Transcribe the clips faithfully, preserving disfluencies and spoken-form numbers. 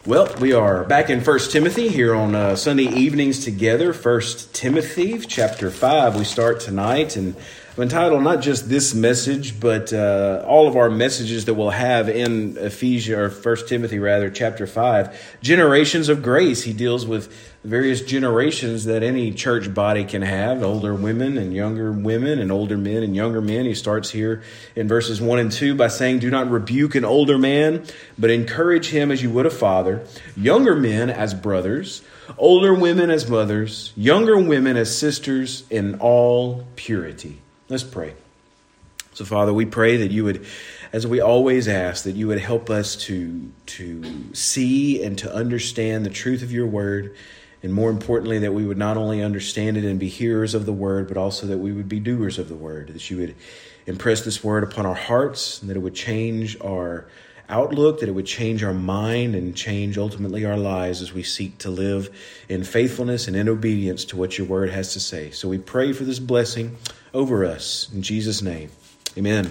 Well, we are back in First Timothy here on uh, Sunday evenings together. First Timothy chapter five we start tonight, and I've entitled not just this message, but uh, all of our messages that we'll have in Ephesians, or First Timothy rather, chapter five, Generations of Grace. He deals with various generations that any church body can have, older women and younger women and older men and younger men. He starts here in verses one and two by saying, "Do not rebuke an older man, but encourage him as you would a father, younger men as brothers, older women as mothers, younger women as sisters, in all purity." Let's pray. So, Father, we pray that you would, as we always ask, that you would help us to, to see and to understand the truth of your word. And more importantly, that we would not only understand it and be hearers of the word, but also that we would be doers of the word, that you would impress this word upon our hearts, and that it would change our outlook, that it would change our mind and change ultimately our lives as we seek to live in faithfulness and in obedience to what your word has to say. So we pray for this blessing over us in Jesus' name. Amen.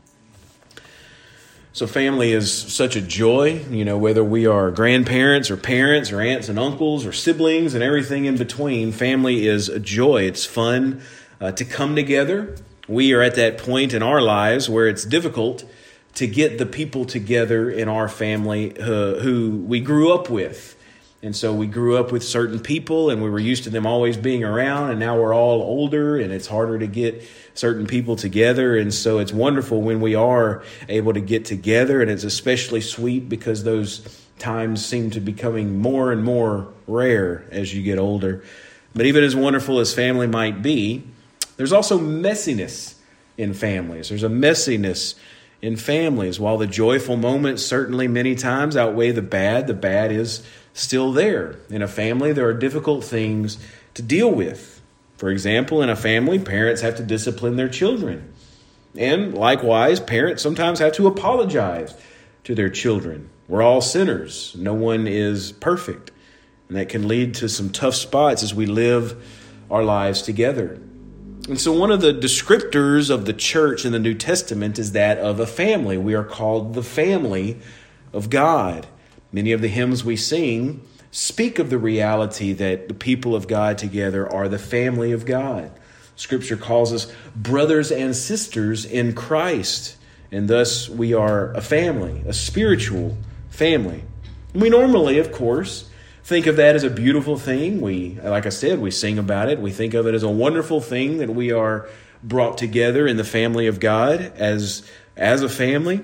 So family is such a joy, you know, whether we are grandparents or parents or aunts and uncles or siblings and everything in between. Family is a joy. It's fun uh, to come together. We are at that point in our lives where it's difficult to get the people together in our family uh, who we grew up with. And so we grew up with certain people and we were used to them always being around, and now we're all older and it's harder to get certain people together. And so it's wonderful when we are able to get together, and it's especially sweet because those times seem to be becoming more and more rare as you get older. But even as wonderful as family might be, there's also messiness in families. There's a messiness in families. While the joyful moments certainly many times outweigh the bad, the bad is still there. In a family, there are difficult things to deal with. For example, in a family, parents have to discipline their children. And likewise, parents sometimes have to apologize to their children. We're all sinners. No one is perfect. And that can lead to some tough spots as we live our lives together. And so one of the descriptors of the church in the New Testament is that of a family. We are called the family of God. Many of the hymns we sing speak of the reality that the people of God together are the family of God. Scripture calls us brothers and sisters in Christ, and thus we are a family, a spiritual family. We normally, of course, think of that as a beautiful thing. We, like I said, we sing about it. We think of it as a wonderful thing that we are brought together in the family of God as, as a family.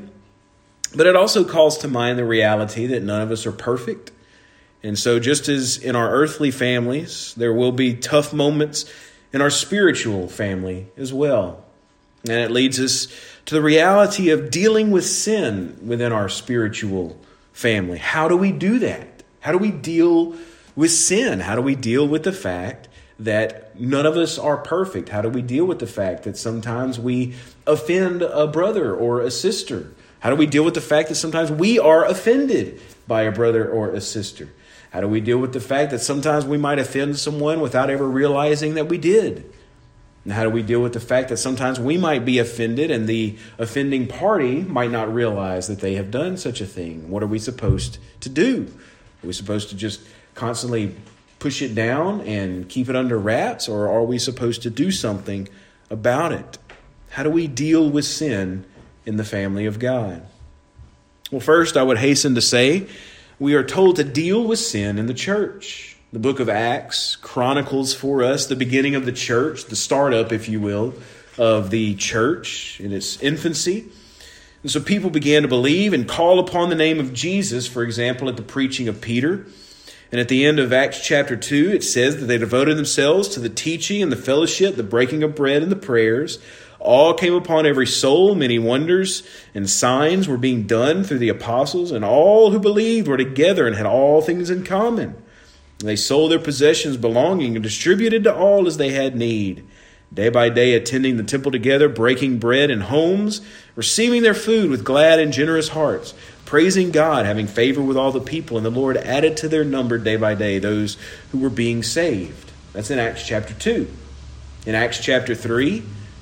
But it also calls to mind the reality that none of us are perfect. And so just as in our earthly families, there will be tough moments in our spiritual family as well. And it leads us to the reality of dealing with sin within our spiritual family. How do we do that? How do we deal with sin? How do we deal with the fact that none of us are perfect? How do we deal with the fact that sometimes we offend a brother or a sister? How do we deal with the fact that sometimes we are offended by a brother or a sister? How do we deal with the fact that sometimes we might offend someone without ever realizing that we did? And how do we deal with the fact that sometimes we might be offended and the offending party might not realize that they have done such a thing? What are we supposed to do? Are we supposed to just constantly push it down and keep it under wraps, or are we supposed to do something about it? How do we deal with sin in the family of God? Well, first, I would hasten to say we are told to deal with sin in the church. The book of Acts chronicles for us the beginning of the church, the startup, if you will, of the church in its infancy. And so people began to believe and call upon the name of Jesus, for example, at the preaching of Peter. And at the end of Acts chapter two, it says that they devoted themselves to the teaching and the fellowship, the breaking of bread and the prayers. All came upon every soul. Many wonders and signs were being done through the apostles, and all who believed were together and had all things in common. And they sold their possessions belonging and distributed to all as they had need. Day by day attending the temple together, breaking bread in homes, receiving their food with glad and generous hearts, praising God, having favor with all the people. And the Lord added to their number day by day those who were being saved. That's in Acts chapter two. In Acts chapter three,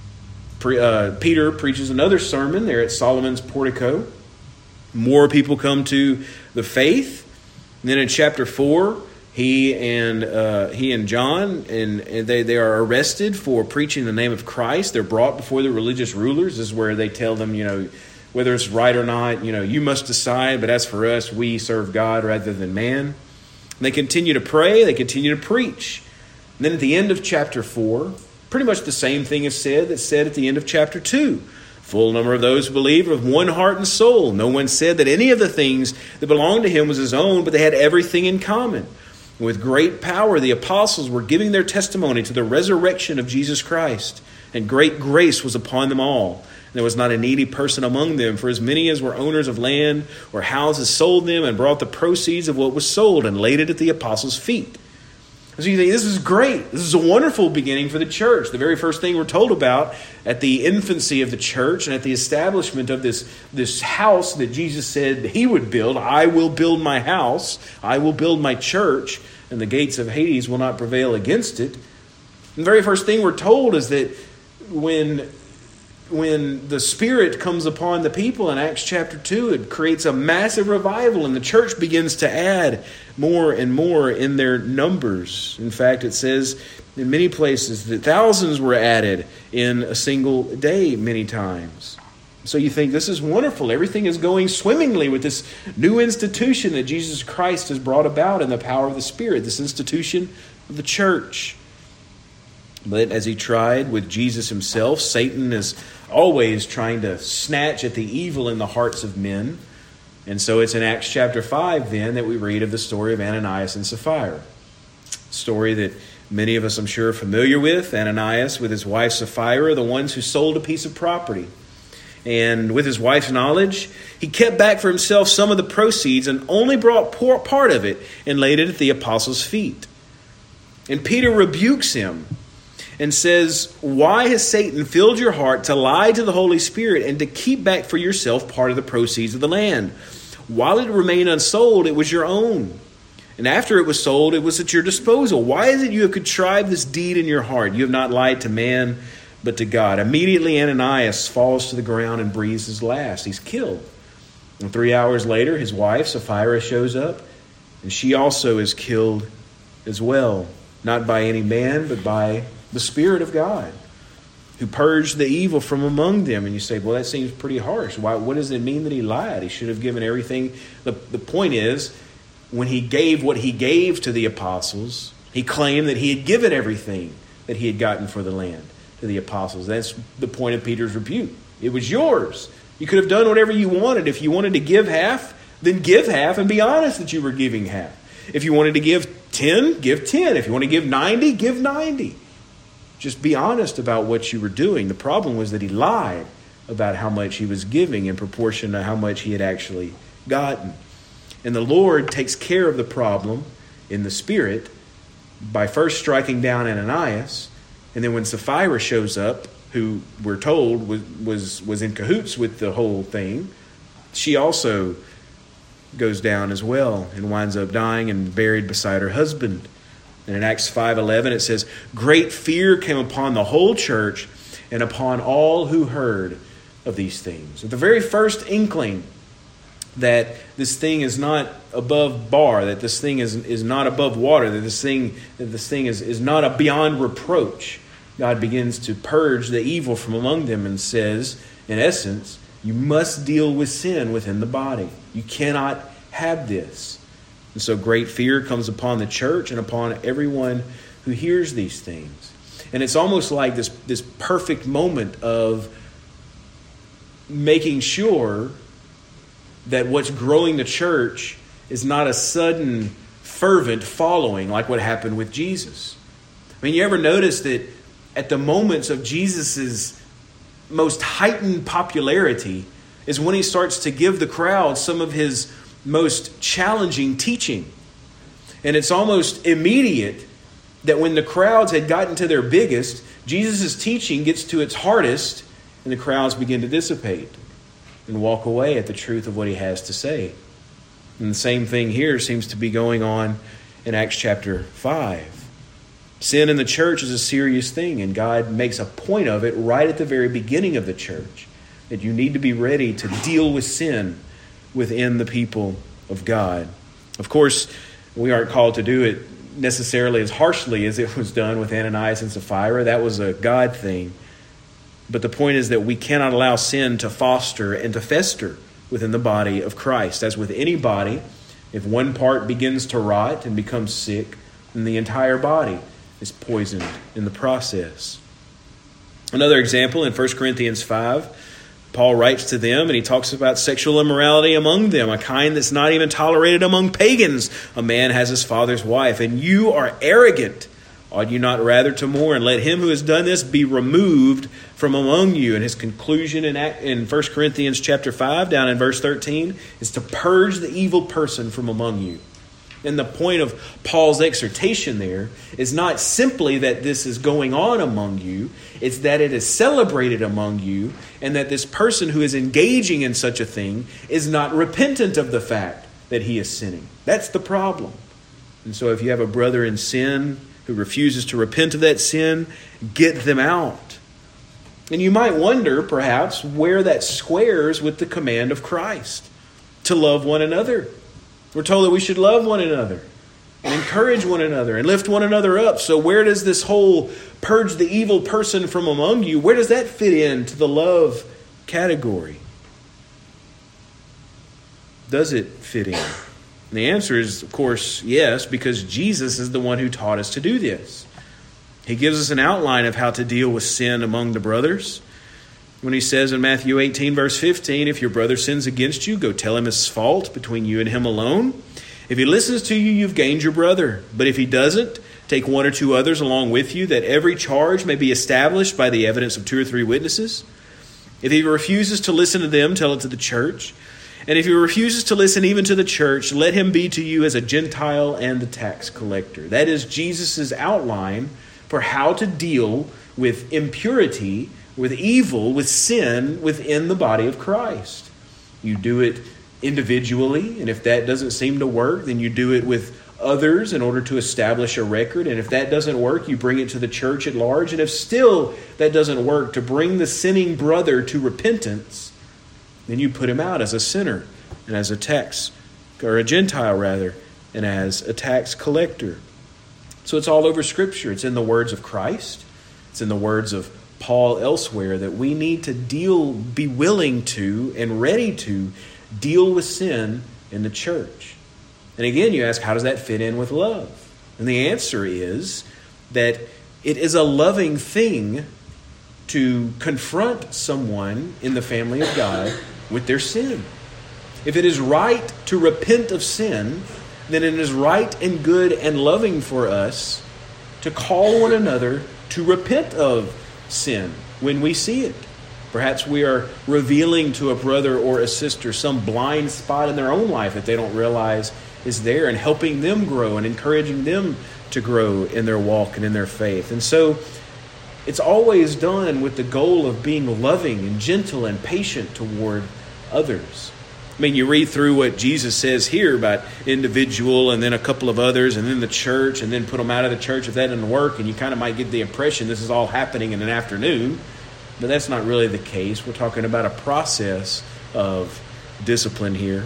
Uh, Peter preaches another sermon there at Solomon's portico. More people come to the faith. And then in chapter four, he and uh, he and John, and, and they, they are arrested for preaching the name of Christ. They're brought before the religious rulers. This is where they tell them, you know, whether it's right or not, you know, you must decide. But as for us, we serve God rather than man. And they continue to pray. They continue to preach. And then at the end of chapter four, pretty much the same thing is said that's said at the end of chapter two. Full number of those who believed with one heart and soul. No one said that any of the things that belonged to him was his own, but they had everything in common. And with great power, the apostles were giving their testimony to the resurrection of Jesus Christ, and great grace was upon them all. And there was not a needy person among them, for as many as were owners of land or houses sold them and brought the proceeds of what was sold and laid it at the apostles' feet. So you think, this is great. This is a wonderful beginning for the church. The very first thing we're told about at the infancy of the church and at the establishment of this, this house that Jesus said he would build. I will build my house. I will build my church, and the gates of Hades will not prevail against it. And the very first thing we're told is that when, when the Spirit comes upon the people in Acts chapter two, it creates a massive revival, and the church begins to add more and more in their numbers. In fact, it says in many places that thousands were added in a single day many times. So you think, this is wonderful. Everything is going swimmingly with this new institution that Jesus Christ has brought about in the power of the Spirit, this institution of the church. But as he tried with Jesus himself, Satan is always trying to snatch at the evil in the hearts of men. And so it's in Acts chapter five then that we read of the story of Ananias and Sapphira. A story that many of us, I'm sure, are familiar with. Ananias with his wife Sapphira, the ones who sold a piece of property. And with his wife's knowledge, he kept back for himself some of the proceeds and only brought part of it and laid it at the apostles' feet. And Peter rebukes him and says, why has Satan filled your heart to lie to the Holy Spirit and to keep back for yourself part of the proceeds of the land? While it remained unsold, it was your own. And after it was sold, it was at your disposal. Why is it you have contrived this deed in your heart? You have not lied to man, but to God. Immediately Ananias falls to the ground and breathes his last. He's killed. And three hours later, his wife, Sapphira, shows up, and she also is killed as well. Not by any man, but by the Spirit of God, who purged the evil from among them. And you say, well, that seems pretty harsh. Why? What does it mean that he lied? He should have given everything. The, the point is, when he gave what he gave to the apostles, he claimed that he had given everything that he had gotten for the land to the apostles. That's the point of Peter's rebuke. It was yours. You could have done whatever you wanted. If you wanted to give half, then give half and be honest that you were giving half. If you wanted to give ten, give ten. If you want to give ninety, give ninety. Just be honest about what you were doing. The problem was that he lied about how much he was giving in proportion to how much he had actually gotten. And the Lord takes care of the problem in the Spirit by first striking down Ananias. And then when Sapphira shows up, who we're told was, was, was in cahoots with the whole thing, she also goes down as well and winds up dying and buried beside her husband. And in Acts five eleven it says, great fear came upon the whole church and upon all who heard of these things. At the very first inkling that this thing is not above bar, that this thing is, is not above water, that this thing, that this thing is, is not a beyond reproach, God begins to purge the evil from among them and says, in essence, you must deal with sin within the body. You cannot have this. And so great fear comes upon the church and upon everyone who hears these things. And it's almost like this, this perfect moment of making sure that what's growing the church is not a sudden, fervent following like what happened with Jesus. I mean, you ever notice that at the moments of Jesus's most heightened popularity is when he starts to give the crowd some of his most challenging teaching. And it's almost immediate that when the crowds had gotten to their biggest, Jesus' teaching gets to its hardest and the crowds begin to dissipate and walk away at the truth of what he has to say. And the same thing here seems to be going on in Acts chapter five. Sin in the church is a serious thing, and God makes a point of it right at the very beginning of the church, that you need to be ready to deal with sin within the people of God. Of course, we aren't called to do it necessarily as harshly as it was done with Ananias and Sapphira. That was a God thing. But the point is that we cannot allow sin to foster and to fester within the body of Christ. As with any body, if one part begins to rot and becomes sick, then the entire body is poisoned in the process. Another example in First Corinthians five, Paul writes to them and he talks about sexual immorality among them, a kind that's not even tolerated among pagans. A man has his father's wife, and you are arrogant. Ought you not rather to mourn? Let him who has done this be removed from among you. And his conclusion in, in First Corinthians chapter five, down in verse thirteen, is to purge the evil person from among you. And the point of Paul's exhortation there is not simply that this is going on among you, it's that it is celebrated among you, and that this person who is engaging in such a thing is not repentant of the fact that he is sinning. That's the problem. And so if you have a brother in sin who refuses to repent of that sin, get them out. And you might wonder, perhaps, where that squares with the command of Christ to love one another. We're told that we should love one another and encourage one another and lift one another up. So where does this whole purge the evil person from among you, where does that fit into the love category? Does it fit in? And the answer is, of course, yes, because Jesus is the one who taught us to do this. He gives us an outline of how to deal with sin among the brothers. When he says in Matthew eighteen, verse fifteen, if your brother sins against you, go tell him his fault between you and him alone. If he listens to you, you've gained your brother. But if he doesn't, take one or two others along with you, that every charge may be established by the evidence of two or three witnesses. If he refuses to listen to them, tell it to the church. And if he refuses to listen even to the church, let him be to you as a Gentile and the tax collector. That is Jesus' outline for how to deal with impurity, with evil, with sin within the body of Christ. You do it individually, and if that doesn't seem to work, then you do it with others in order to establish a record. And if that doesn't work, you bring it to the church at large. And if still that doesn't work, to bring the sinning brother to repentance, then you put him out as a sinner and as a tax, or a Gentile rather, and as a tax collector. So it's all over Scripture. It's in the words of Christ. It's in the words of Paul elsewhere that we need to deal, be willing to and ready to deal with sin in the church. And again, you ask, how does that fit in with love? And the answer is that it is a loving thing to confront someone in the family of God with their sin. If it is right to repent of sin, then it is right and good and loving for us to call one another to repent of sin when we see it. Perhaps we are revealing to a brother or a sister some blind spot in their own life that they don't realize is there, and helping them grow and encouraging them to grow in their walk and in their faith. And so it's always done with the goal of being loving and gentle and patient toward others. I mean, you read through what Jesus says here about individual and then a couple of others and then the church and then put them out of the church if that doesn't work. And you kind of might get the impression this is all happening in an afternoon. But that's not really the case. We're talking about a process of discipline here.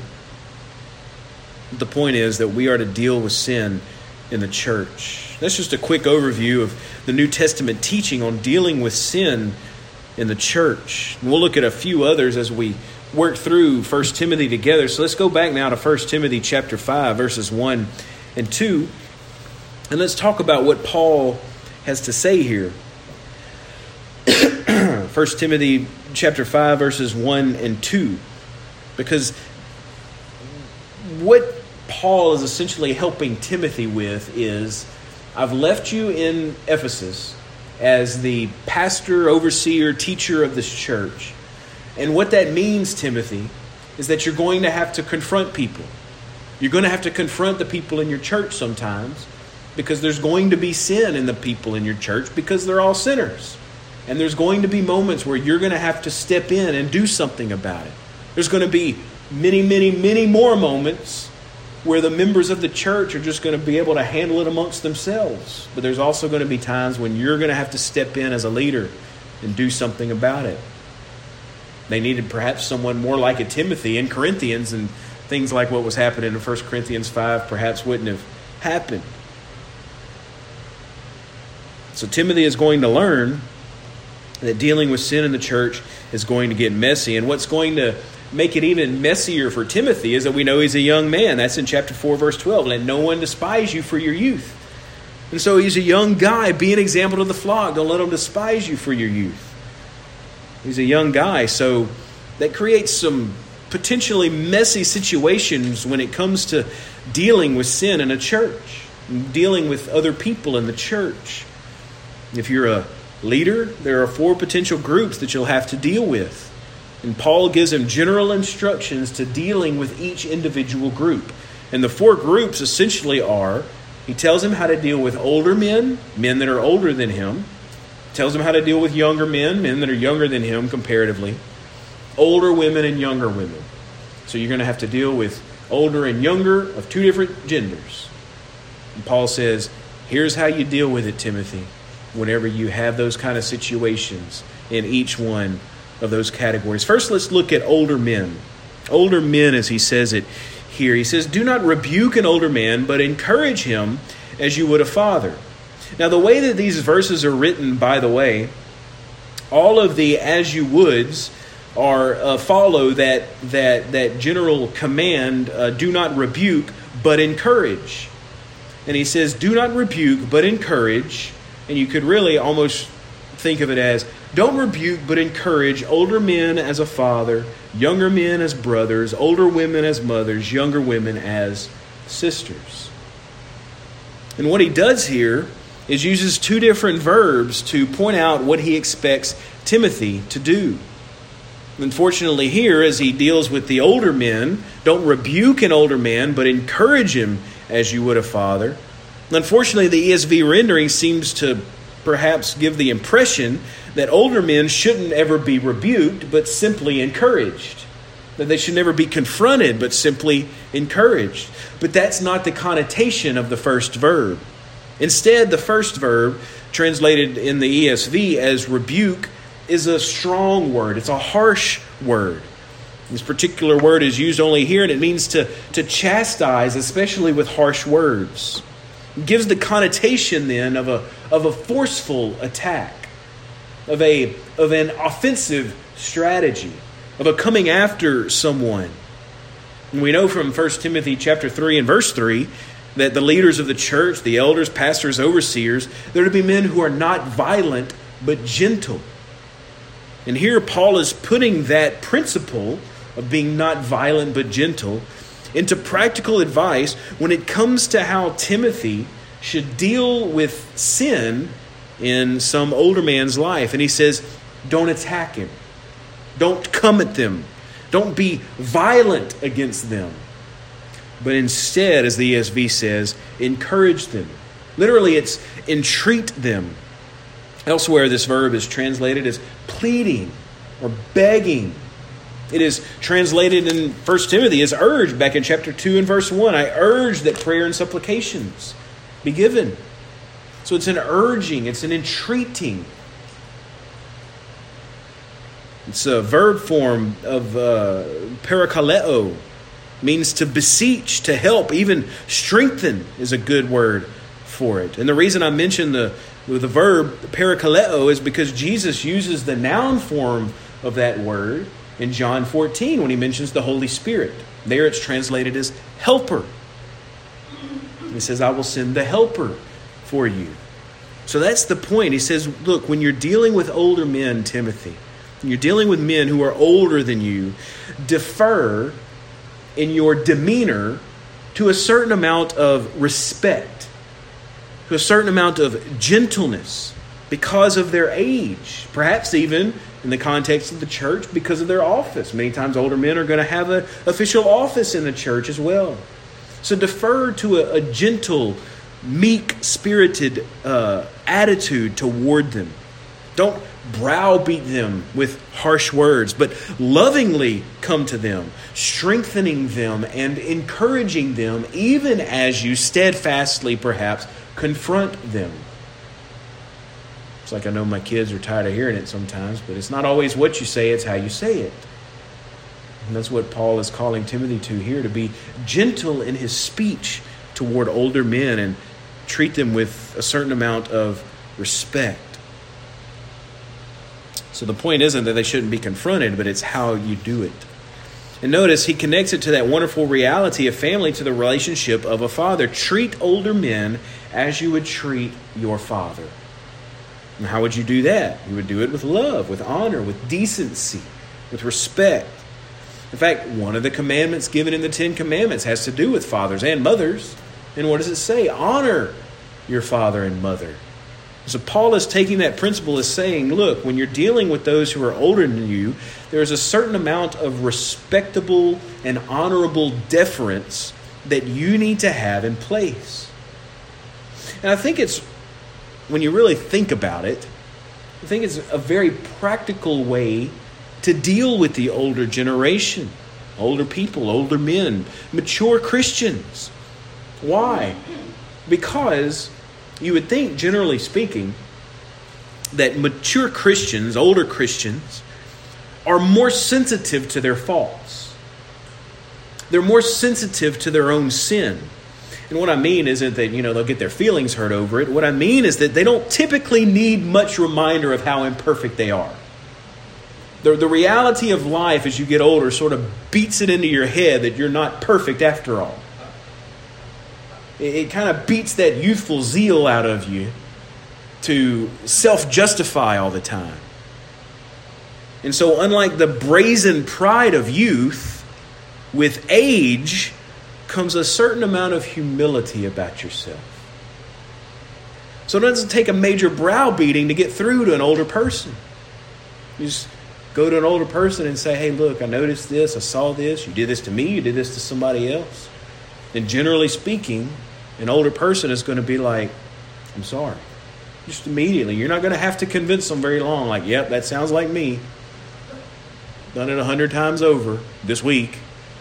The point is that we are to deal with sin in the church. That's just a quick overview of the New Testament teaching on dealing with sin in the church. And we'll look at a few others as we work through First Timothy together. So let's go back now to First Timothy chapter five, verses one and two. And let's talk about what Paul has to say here. First Timothy chapter five, verses one and two. Because what Paul is essentially helping Timothy with is, I've left you in Ephesus as the pastor, overseer, teacher of this church. And what that means, Timothy, is that you're going to have to confront people. You're going to have to confront the people in your church sometimes, because there's going to be sin in the people in your church because they're all sinners. And there's going to be moments where you're going to have to step in and do something about it. There's going to be many, many, many more moments where the members of the church are just going to be able to handle it amongst themselves. But there's also going to be times when you're going to have to step in as a leader and do something about it. They needed perhaps someone more like a Timothy in Corinthians, and things like what was happening in First Corinthians five perhaps wouldn't have happened. So Timothy is going to learn that dealing with sin in the church is going to get messy. And what's going to make it even messier for Timothy is that we know he's a young man. That's in chapter four, verse twelve. Let no one despise you for your youth. And so he's a young guy. Be an example to the flock. Don't let them despise you for your youth. He's a young guy. So that creates some potentially messy situations when it comes to dealing with sin in a church, dealing with other people in the church. If you're a leader, there are four potential groups that you'll have to deal with. And Paul gives him general instructions to dealing with each individual group. And the four groups essentially are, he tells him how to deal with older men, men that are older than him. Tells him how to deal with younger men, men that are younger than him comparatively. Older women and younger women. So you're going to have to deal with older and younger of two different genders. And Paul says, here's how you deal with it, Timothy, whenever you have those kind of situations in each one of those categories. First, let's look at older men. Older men, as he says it here. He says, do not rebuke an older man, but encourage him as you would a father. Now, the way that these verses are written, by the way, all of the as you would's are uh, follow that, that, that general command, uh, do not rebuke, but encourage. And he says, do not rebuke, but encourage. And you could really almost think of it as, don't rebuke, but encourage older men as a father, younger men as brothers, older women as mothers, younger women as sisters. And what he does here is uses two different verbs to point out what he expects Timothy to do. Unfortunately here, as he deals with the older men, don't rebuke an older man, but encourage him as you would a father. Unfortunately, the E S V rendering seems to perhaps give the impression that older men shouldn't ever be rebuked, but simply encouraged. That they should never be confronted, but simply encouraged. But that's not the connotation of the first verb. Instead, the first verb, translated in the E S V as rebuke, is a strong word. It's a harsh word. This particular word is used only here, and it means to, to chastise, especially with harsh words. It gives the connotation then of a of a forceful attack, of a of an offensive strategy, of a coming after someone. And we know from First Timothy chapter three and verse three that the leaders of the church, the elders, pastors, overseers, they're to be men who are not violent but gentle. And here Paul is putting that principle of being not violent but gentle into practical advice when it comes to how Timothy should deal with sin in some older man's life. And he says, don't attack him. Don't come at them. Don't be violent against them. But instead, as the E S V says, encourage them. Literally, it's entreat them. Elsewhere, this verb is translated as pleading or begging. It is translated in First Timothy as urged back in chapter two and verse one. I urge that prayer and supplications be given. So it's an urging, it's an entreating. It's a verb form of uh, parakaleo, means to beseech, to help, even strengthen is a good word for it. And the reason I mention the the verb parakaleo is because Jesus uses the noun form of that word in John fourteen when he mentions the Holy Spirit. There it's translated as helper. He says, I will send the helper for you. So that's the point. He says, look, when you're dealing with older men, Timothy, when you're dealing with men who are older than you, defer in your demeanor to a certain amount of respect, to a certain amount of gentleness because of their age, perhaps even in the context of the church because of their office. Many times older men are going to have an official office in the church as well. So defer to a, a gentle, meek-spirited uh, attitude toward them. Don't browbeat them with harsh words, but lovingly come to them, strengthening them and encouraging them, even as you steadfastly, perhaps, confront them. It's like I know my kids are tired of hearing it sometimes, but it's not always what you say, it's how you say it. And that's what Paul is calling Timothy to here, to be gentle in his speech toward older men and treat them with a certain amount of respect. So the point isn't that they shouldn't be confronted, but it's how you do it. And notice he connects it to that wonderful reality of family, to the relationship of a father. Treat older men as you would treat your father. And how would you do that? You would do it with love, with honor, with decency, with respect. In fact, one of the commandments given in the Ten Commandments has to do with fathers and mothers. And what does it say? Honor your father and mother. So Paul is taking that principle as saying, look, when you're dealing with those who are older than you, there's a certain amount of respectable and honorable deference that you need to have in place. And I think it's, when you really think about it, I think it's a very practical way to deal with the older generation, older people, older men, mature Christians. Why? Because you would think, generally speaking, that mature Christians, older Christians, are more sensitive to their faults. They're more sensitive to their own sin. And what I mean isn't that, you know, they'll get their feelings hurt over it. What I mean is that they don't typically need much reminder of how imperfect they are. The, the reality of life as you get older sort of beats it into your head that you're not perfect after all. It, it kind of beats that youthful zeal out of you to self-justify all the time. And so unlike the brazen pride of youth, with age comes a certain amount of humility about yourself. So it doesn't take a major browbeating to get through to an older person. You just go to an older person and say, hey, look, I noticed this, I saw this, you did this to me, you did this to somebody else. And generally speaking, an older person is going to be like, I'm sorry. Just immediately. You're not going to have to convince them very long. Like, yep, that sounds like me. Done it a hundred times over this week.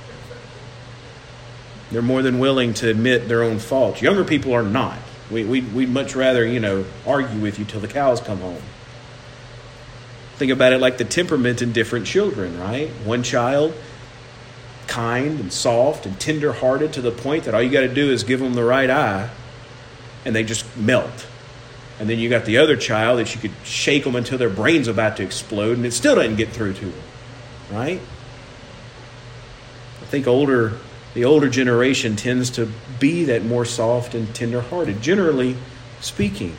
They're more than willing to admit their own faults. Younger people are not. We, we, we'd much rather, you know, argue with you till the cows come home. Think about it like the temperament in different children, right? One child, kind and soft and tender-hearted to the point that all you got to do is give them the right eye and they just melt. And then you got the other child that you could shake them until their brain's about to explode and it still doesn't get through to them, right? I think older, the older generation tends to be that more soft and tender-hearted, generally speaking.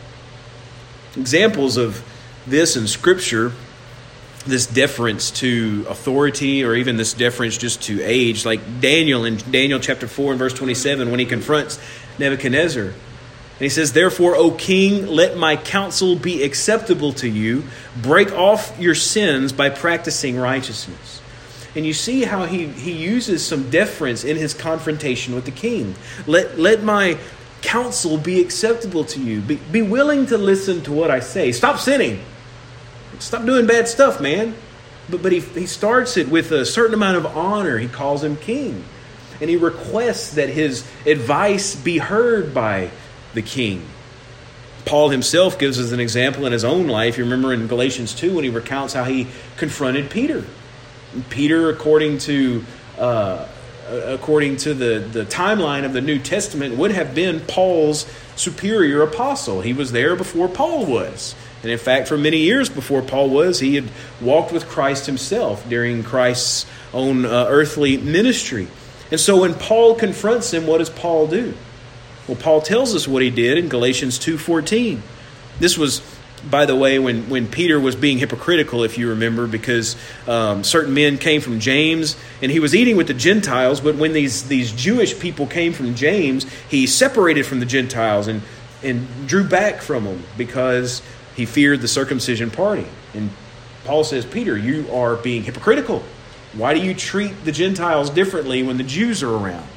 Examples of this in Scripture, this deference to authority or even this deference just to age, like Daniel in Daniel chapter four and verse twenty-seven when he confronts Nebuchadnezzar. And he says, therefore, O king, let my counsel be acceptable to you. Break off your sins by practicing righteousness. And you see how he, he uses some deference in his confrontation with the king. Let, let my counsel be acceptable to you. Be, be willing to listen to what I say. Stop sinning. Stop doing bad stuff, man. But, but he, he starts it with a certain amount of honor. He calls him king. And he requests that his advice be heard by the king. Paul himself gives us an example in his own life. You remember in Galatians two when he recounts how he confronted Peter. And Peter, according to uh, according to the, the timeline of the New Testament, would have been Paul's superior apostle. He was there before Paul was. And in fact, for many years before Paul was, he had walked with Christ himself during Christ's own uh, earthly ministry. And so when Paul confronts him, what does Paul do? Well, Paul tells us what he did in Galatians two fourteen. This was, by the way, when, when Peter was being hypocritical, if you remember, because um, certain men came from James, and he was eating with the Gentiles, but when these, these Jewish people came from James, he separated from the Gentiles and, and drew back from them because he feared the circumcision party. And Paul says, Peter, you are being hypocritical. Why do you treat the Gentiles differently when the Jews are around?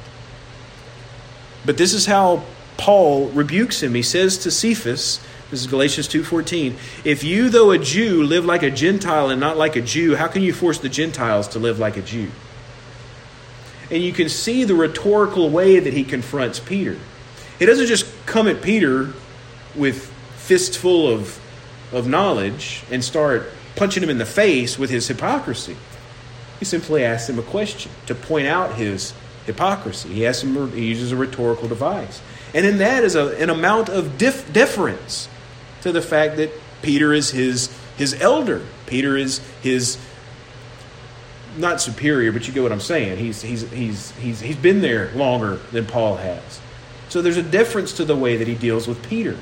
But this is how Paul rebukes him. He says to Cephas, this is Galatians two fourteen, if you, though a Jew, live like a Gentile and not like a Jew, how can you force the Gentiles to live like a Jew? And you can see the rhetorical way that he confronts Peter. He doesn't just come at Peter with fistful of, of knowledge and start punching him in the face with his hypocrisy. He simply asks him a question to point out his hypocrisy. He asks him, he uses a rhetorical device. And in that is a, an amount of dif- deference to the fact that Peter is his, his elder. Peter is his, not superior, but you get what I'm saying. He's, he's, he's, he's, he's been there longer than Paul has. So there's a difference to the way that he deals with Peter.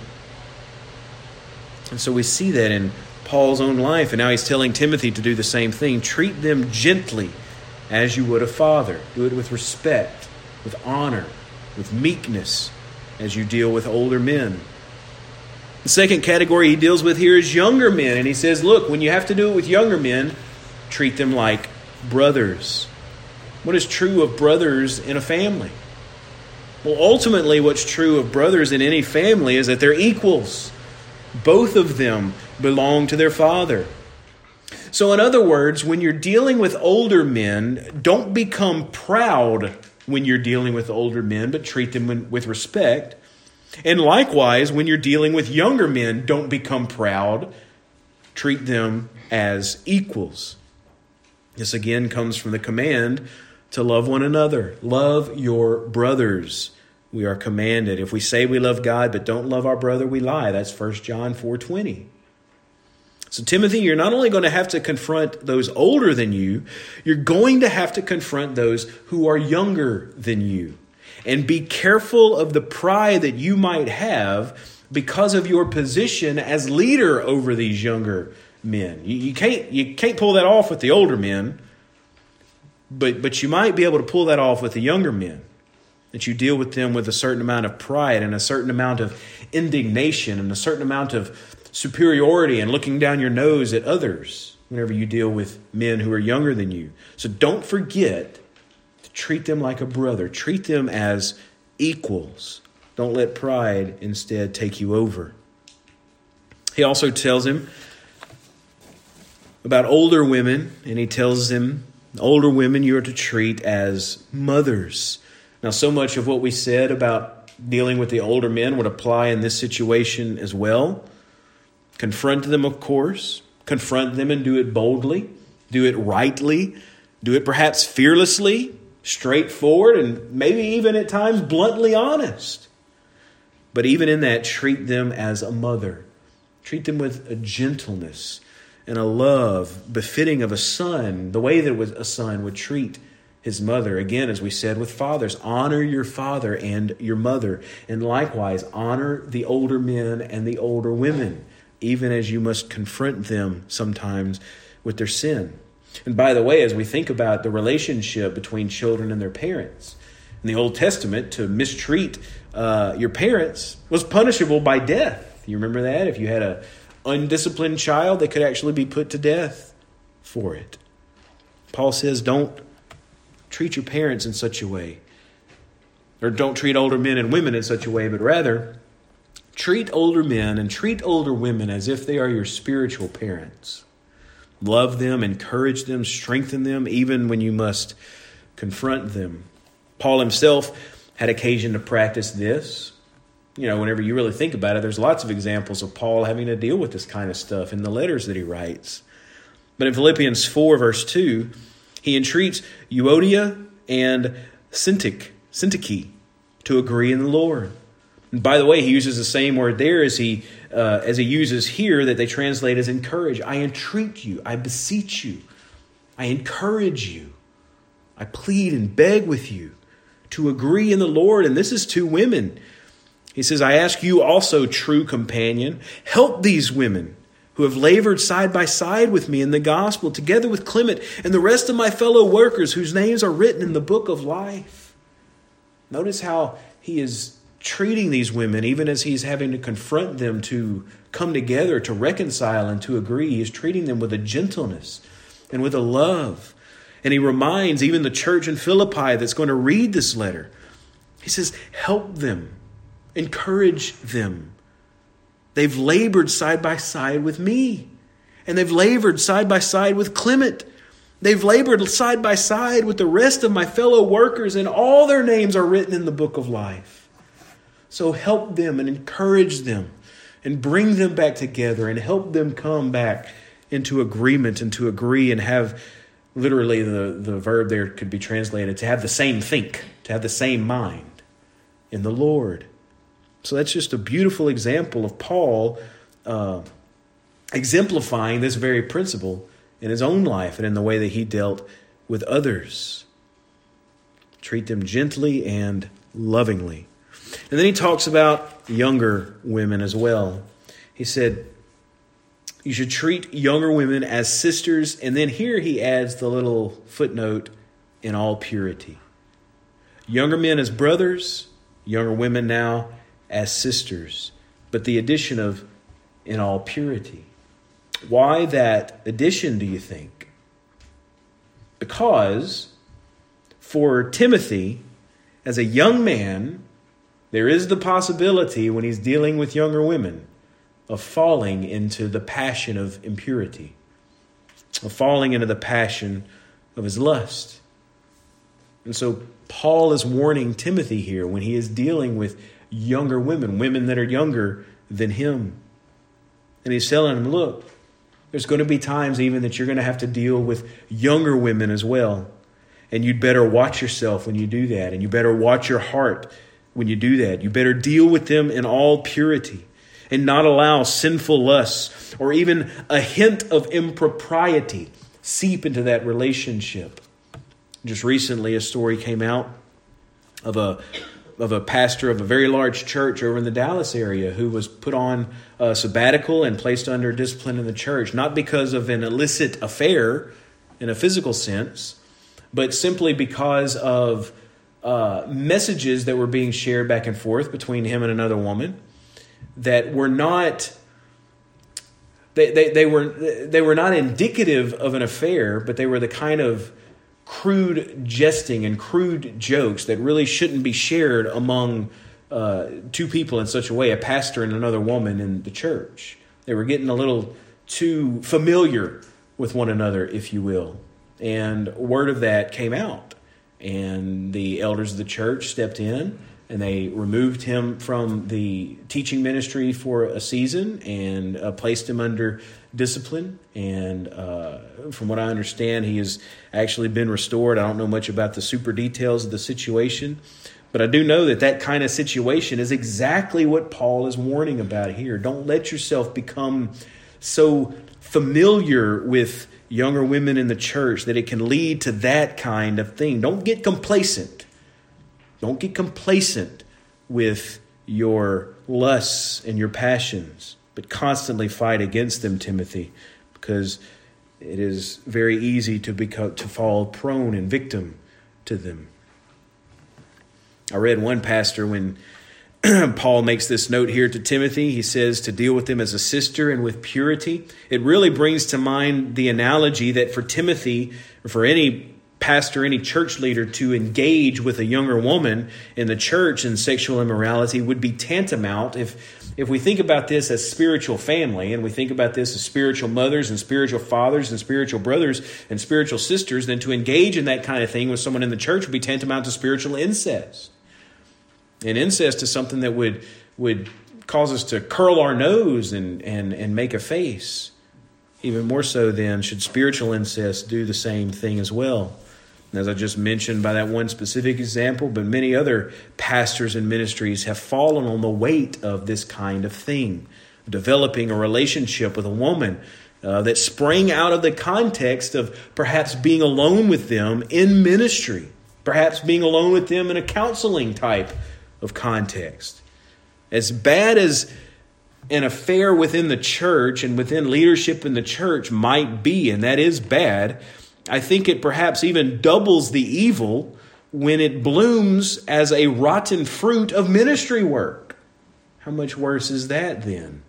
And so we see that in Paul's own life. And now he's telling Timothy to do the same thing. Treat them gently as you would a father. Do it with respect, with honor, with meekness as you deal with older men. The second category he deals with here is younger men. And he says, look, when you have to do it with younger men, treat them like brothers. What is true of brothers in a family? Well, ultimately, what's true of brothers in any family is that they're equals. Both of them belong to their father. So in other words, when you're dealing with older men, don't become proud when you're dealing with older men, but treat them with respect. And likewise, when you're dealing with younger men, don't become proud. Treat them as equals. This again comes from the command to love one another. Love your brothers. We are commanded. If we say we love God but don't love our brother, we lie. That's First John four twenty. So Timothy, you're not only going to have to confront those older than you, you're going to have to confront those who are younger than you. And be careful of the pride that you might have because of your position as leader over these younger men. You, you can't you can't pull that off with the older men, but but you might be able to pull that off with the younger men. That you deal with them with a certain amount of pride and a certain amount of indignation and a certain amount of superiority and looking down your nose at others whenever you deal with men who are younger than you. So don't forget to treat them like a brother. Treat them as equals. Don't let pride instead take you over. He also tells him about older women, and he tells them, older women you are to treat as mothers. Now, so much of what we said about dealing with the older men would apply in this situation as well. Confront them, of course. Confront them and do it boldly. Do it rightly. Do it perhaps fearlessly, straightforward, and maybe even at times bluntly honest. But even in that, treat them as a mother. Treat them with a gentleness and a love befitting of a son, the way that a son would treat his mother. Again, as we said with fathers, honor your father and your mother. And likewise, honor the older men and the older women, even as you must confront them sometimes with their sin. And by the way, as we think about the relationship between children and their parents, in the Old Testament, to mistreat uh, your parents was punishable by death. You remember that? If you had an undisciplined child, they could actually be put to death for it. Paul says, don't treat your parents in such a way, or don't treat older men and women in such a way, but rather treat older men and treat older women as if they are your spiritual parents. Love them, encourage them, strengthen them, even when you must confront them. Paul himself had occasion to practice this. You know, whenever you really think about it, there's lots of examples of Paul having to deal with this kind of stuff in the letters that he writes. But in Philippians four, verse two, he entreats Euodia and Syntyche, Syntyche to agree in the Lord. And by the way, he uses the same word there as he uh, as he uses here that they translate as encourage. I entreat you, I beseech you, I encourage you, I plead and beg with you to agree in the Lord. And this is to women. He says, I ask you also, true companion, help these women who have labored side by side with me in the gospel, together with Clement and the rest of my fellow workers whose names are written in the book of life. Notice how he is treating these women, even as he's having to confront them to come together, to reconcile and to agree. He's treating them with a gentleness and with a love. And he reminds even the church in Philippi that's going to read this letter, he says, help them, encourage them. They've labored side by side with me. And they've labored side by side with Clement. They've labored side by side with the rest of my fellow workers, and all their names are written in the book of life. So help them and encourage them and bring them back together and help them come back into agreement and to agree and have Literally, the, the verb there could be translated to have the same think, to have the same mind in the Lord. So that's just a beautiful example of Paul uh, exemplifying this very principle in his own life and in the way that he dealt with others. Treat them gently and lovingly. And then he talks about younger women as well. He said, you should treat younger women as sisters. And then here he adds the little footnote, in all purity. Younger men as brothers, younger women now as sisters. But the addition of in all purity. Why that addition, do you think? Because for Timothy, as a young man, there is the possibility when he's dealing with younger women of falling into the passion of impurity, of falling into the passion of his lust. And so Paul is warning Timothy here when he is dealing with younger women, women that are younger than him. And he's telling him, look, there's going to be times even that you're going to have to deal with younger women as well. And you'd better watch yourself when you do that. And you better watch your heart when you do that. You better deal with them in all purity and not allow sinful lusts or even a hint of impropriety seep into that relationship. Just recently, a story came out of a of a pastor of a very large church over in the Dallas area who was put on a sabbatical and placed under discipline in the church, not because of an illicit affair in a physical sense, but simply because of uh, messages that were being shared back and forth between him and another woman that were not they, they, they were they were not indicative of an affair, but they were the kind of crude jesting and crude jokes that really shouldn't be shared among uh, two people in such a way, a pastor and another woman in the church. They were getting a little too familiar with one another, if you will. And word of that came out. And the elders of the church stepped in and they removed him from the teaching ministry for a season and uh, placed him under discipline. And uh, from what I understand, he has actually been restored. I don't know much about the super details of the situation, but I do know that that kind of situation is exactly what Paul is warning about here. Don't let yourself become so familiar with younger women in the church that it can lead to that kind of thing. Don't get complacent. Don't get complacent with your lusts and your passions, but constantly fight against them, Timothy, because it is very easy to become to fall prone and victim to them. I read one pastor when Paul makes this note here to Timothy. He says to deal with them as a sister and with purity. It really brings to mind the analogy that for Timothy, or for any pastor, any church leader, to engage with a younger woman in the church in sexual immorality would be tantamount. If if we think about this as spiritual family, and we think about this as spiritual mothers and spiritual fathers and spiritual brothers and spiritual sisters, then to engage in that kind of thing with someone in the church would be tantamount to spiritual incest. And incest is something that would would cause us to curl our nose and, and, and make a face. Even more so then, should spiritual incest do the same thing as well. As I just mentioned by that one specific example, but many other pastors and ministries have fallen on the weight of this kind of thing. Developing a relationship with a woman uh, that sprang out of the context of perhaps being alone with them in ministry. Perhaps being alone with them in a counseling type of context. As bad as an affair within the church and within leadership in the church might be, and that is bad, I think it perhaps even doubles the evil when it blooms as a rotten fruit of ministry work. How much worse is that then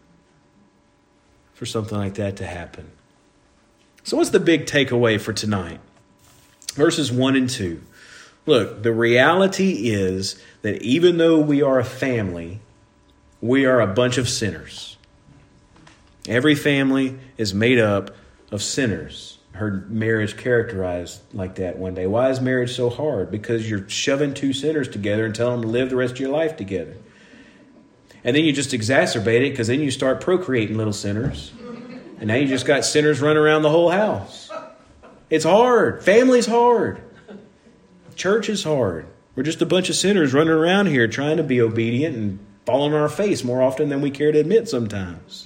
for something like that to happen? So what's the big takeaway for tonight? Verses one and two. Look, the reality is that even though we are a family, we are a bunch of sinners. Every family is made up of sinners. I heard marriage characterized like that one day. Why is marriage so hard? Because you're shoving two sinners together and telling them to live the rest of your life together. And then you just exacerbate it because then you start procreating little sinners. And now you just got sinners running around the whole house. It's hard. Family's hard. Church is hard. We're just a bunch of sinners running around here trying to be obedient and falling on our face more often than we care to admit sometimes.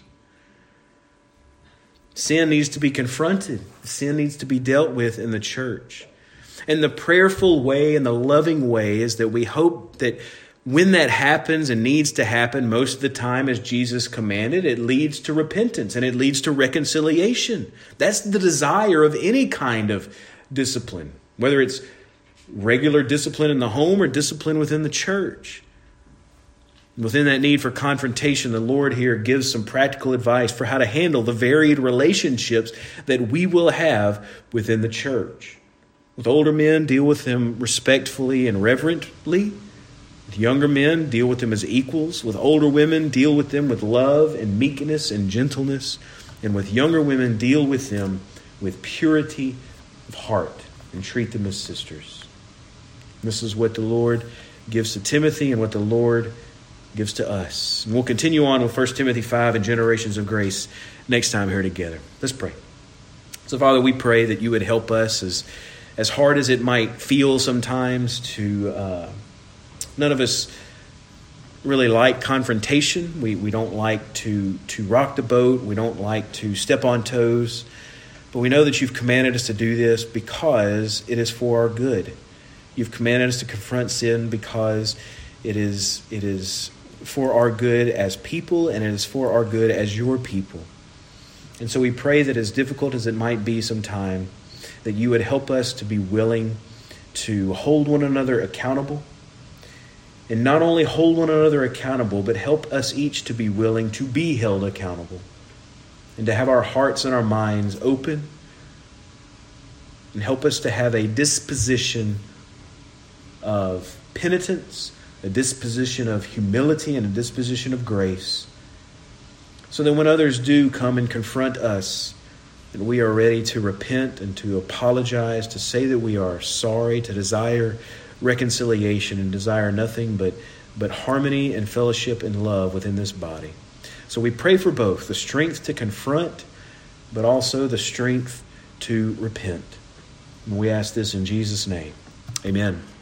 Sin needs to be confronted. Sin needs to be dealt with in the church. And the prayerful way and the loving way is that we hope that when that happens and needs to happen most of the time as Jesus commanded, it leads to repentance and it leads to reconciliation. That's the desire of any kind of discipline, whether it's regular discipline in the home or discipline within the church. Within that need for confrontation, the Lord here gives some practical advice for how to handle the varied relationships that we will have within the church. With older men, deal with them respectfully and reverently. With younger men, deal with them as equals. With older women, deal with them with love and meekness and gentleness. And with younger women, deal with them with purity of heart and treat them as sisters. This is what the Lord gives to Timothy and what the Lord gives to us. And we'll continue on with First Timothy five and generations of grace next time here together. Let's pray. So, Father, we pray that you would help us as, as hard as it might feel sometimes to, uh, none of us really like confrontation. We, we don't like to, to rock the boat. We don't like to step on toes. But we know that you've commanded us to do this because it is for our good. You've commanded us to confront sin because it is it is for our good as people and it is for our good as your people. And so we pray that as difficult as it might be sometime, that you would help us to be willing to hold one another accountable. And not only hold one another accountable, but help us each to be willing to be held accountable. And to have our hearts and our minds open. And help us to have a disposition of penitence, a disposition of humility, and a disposition of grace. So that when others do come and confront us, that we are ready to repent and to apologize, to say that we are sorry, to desire reconciliation and desire nothing but, but harmony and fellowship and love within this body. So we pray for both, the strength to confront, but also the strength to repent. And we ask this in Jesus' name. Amen.